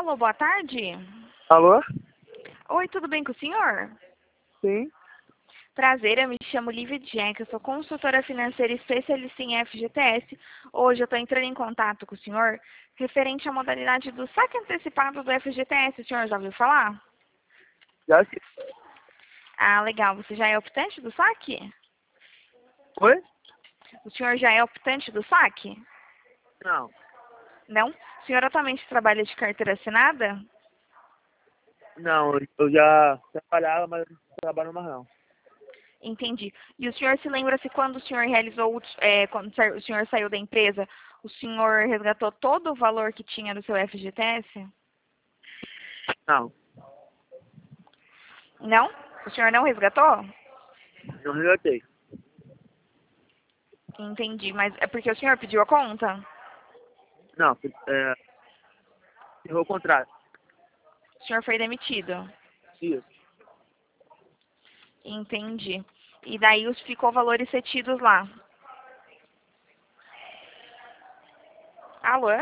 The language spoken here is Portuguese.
Alô, boa tarde. Alô? Oi, tudo bem com o senhor? Sim. Prazer, eu me chamo Lívia Jack, eu sou consultora financeira especialista em FGTS. Hoje eu estou entrando em contato com o senhor referente à modalidade do saque antecipado do FGTS. O senhor já ouviu falar? Já sim. Ah, legal. Você já é optante do saque? Oi? O senhor já é optante do saque? Não. Não? O senhor atualmente trabalha de carteira assinada? Não, eu já trabalhava, mas não trabalho mais não. Entendi. E o senhor se lembra se quando o senhor realizou, quando o senhor saiu da empresa, o senhor resgatou todo o valor que tinha no seu FGTS? Não. Não? O senhor não resgatou? Não resgatei. Entendi, mas é porque o senhor pediu a conta? Não, errou o contrato. O senhor foi demitido? Isso. Entendi. E daí ficou valores retidos lá? Alô?